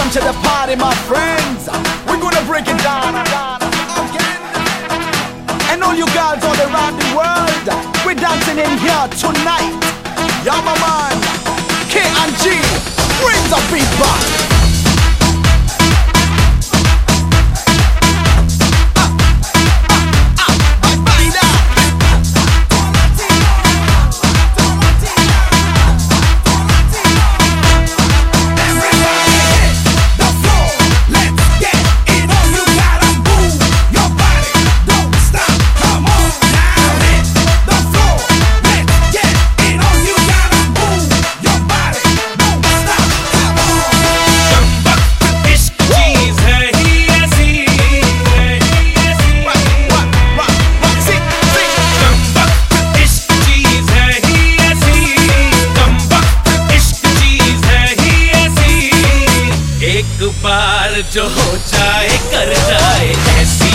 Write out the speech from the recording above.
Welcome to the party, my friends. We're gonna break it down again. And all you girls all around the world, we're dancing in here tonight. Yeah, my man, K and G, bring the beat back. बार जो हो जाए कर जाए ऐसी